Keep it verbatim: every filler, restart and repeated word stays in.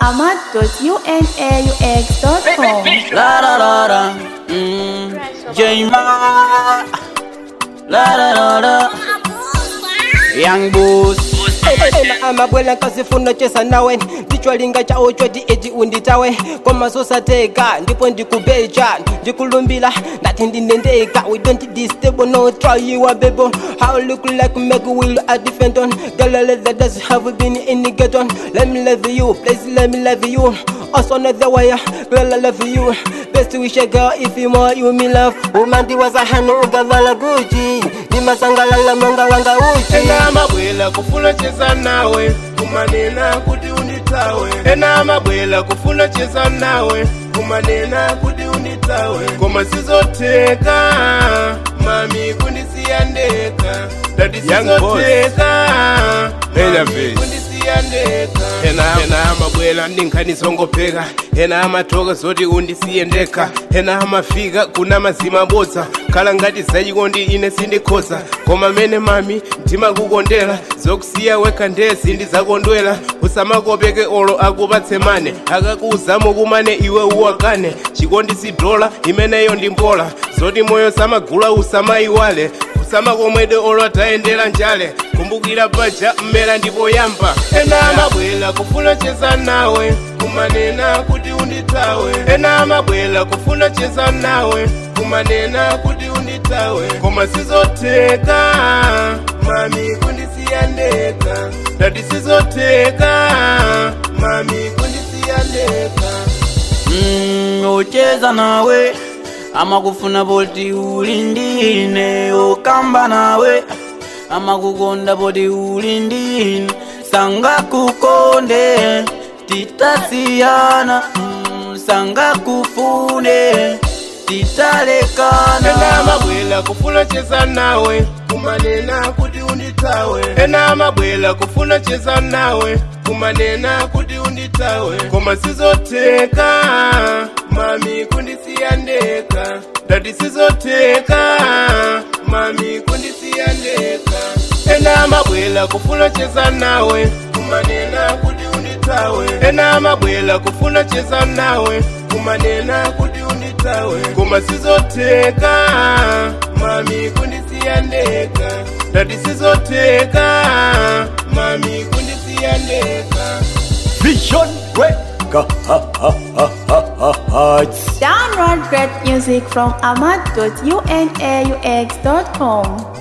ahmad dot unaux dot com. La la la la, mm, J-Ma, la la la la, Young Boss. Amabwela kasifuna chesa nawe ndichwalinga chawo choti eti unditawe koma sosateka ndipo ndikubeja ndikulumbila ndati ndinendeka. We don't disturb no try you a baby. How look like make will a defend on girl that does have been in the ghetto. Let me love you, please let me love you. Also another way, girl I love you. Best wish a girl if you more you me love. Woman di was a hanu ugavala Gucci. Di masangala la manga wanga uchi. Ena mabwela kufuna cheza nawe kumanena kuti unditawe. Ena mabwela kufuna cheza nawe kumanena kuti unditawe. Koma sizoteka mami kundisiya ndeka. Dadi sizoteka mami kundisiya ndeka. Ena ena mabwela ndinkanisongopeka. Ena amatoka zoti undisiye ndeka. Ena amafika kuna mazima botsa kala ngati zachikondi ine sindikhoza. Koma mene mami mtima kukondera zokusiya weka ndesi ndizakondwera. Usamakopeke olo akupatse mane akakuuzamo kumane iwe uwakane. Chikondi si dola imeneyo ndi mbola zoti moyo samagula usamayiwale. Usamakomwede olo atayendera njale kumbukira paja mmera ndipo yamba. Ena amabwela kufuna cheza nawe kumanena kuti unditawe. Ena amabwela kufuna cheza nawe kumanena kuti unditawe. Koma sizoteka mami kundisiya ndeka. Dadi sizoteka mami kundisiya ndeka. Mm, ucheza nawe ama kufuna boti ulindine. Ukamba nawe ama kukonda boti ulindine. Sanga kukonde titasiyana, mm, sanga kufune titalekana. Ena mabwela kufuna cheza nawe kumanena kuti unditawe. Ena mabwela kufuna cheza nawe kumanena kuti unditawe. Koma sizoteka mami kundisiya ndeka. Dadi sizoteka mami kundisiya ndeka. Ena mabwela kufuna cheza nawe kumanena kuti unditawe. Ena mabwela kufuna cheza nawe kumanena kuti unditawe. Koma sizoteka mami kundisiya ndeka. Dadi sizoteka mami kundisiya ndeka. Vision Records. Download great music from ahmad dot unaux dot com.